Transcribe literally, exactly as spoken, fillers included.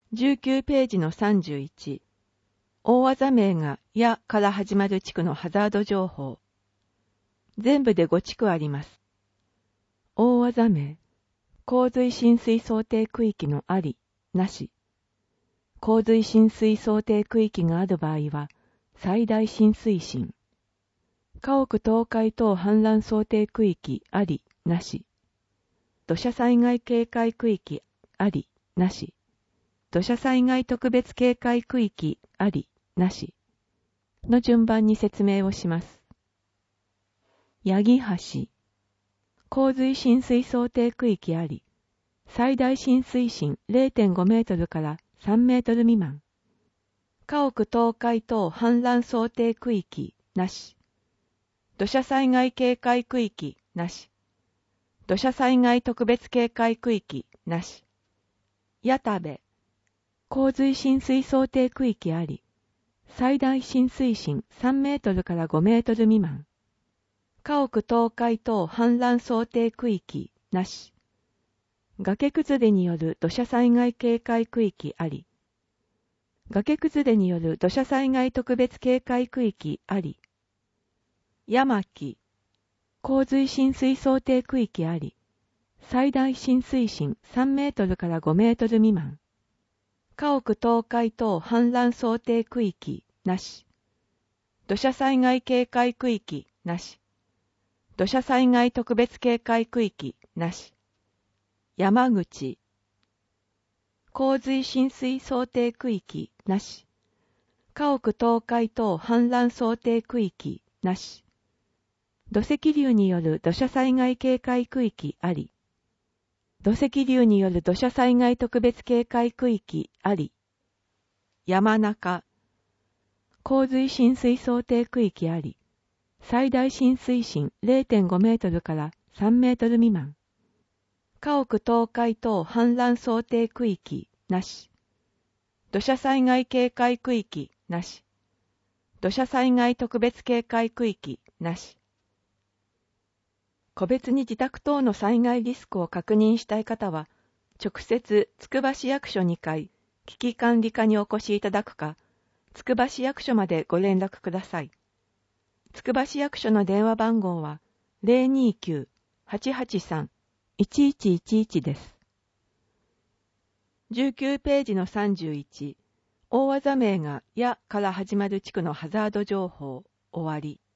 じゅうきゅうページのさんじゅういち、大技名がやから始まる地区のハザード情報。全部でご地区あります。大技名、洪水浸水想定区域のあり、なし。洪水浸水想定区域がある場合は、最大浸水深。家屋倒壊等氾濫想定区域あり、なし。土砂災害警戒区域あり、なし。土砂災害特別警戒区域あり、なし。の順番に説明をします。八木橋。洪水浸水想定区域あり。最大浸水深 れいてんご メートルからさんメートル未満。家屋倒壊等氾濫想定区域なし。土砂災害警戒区域なし。土砂災害特別警戒区域なし。矢田部。洪水浸水想定区域あり。最大浸水深さんメートルからごメートル未満。家屋倒壊等氾濫想定区域なし。崖崩れによる土砂災害警戒区域あり。崖崩れによる土砂災害特別警戒区域あり。山木。洪水浸水想定区域あり。最大浸水深さんメートルからごメートル未満。家屋倒壊等氾濫想定区域なし。土砂災害警戒区域なし。土砂災害特別警戒区域なし。山口。洪水浸水想定区域なし。家屋倒壊等氾濫想定区域なし。土石流による土砂災害警戒区域あり。土石流による土砂災害特別警戒区域あり。山中。洪水浸水想定区域あり。最大浸水深 れいてんご メートルからさんメートル未満。家屋倒壊等氾濫想定区域なし。土砂災害警戒区域なし。土砂災害特別警戒区域なし。個別に自宅等の災害リスクを確認したい方は、直接つくば市役所にかい危機管理課にお越しいただくか、つくば市役所までご連絡ください。つくば市役所の電話番号は ゼロにきゅう はちはちさん いちいちいちいち です。じゅうきゅうページのさんじゅういち、大技名がやから始まる地区のハザード情報、終わり。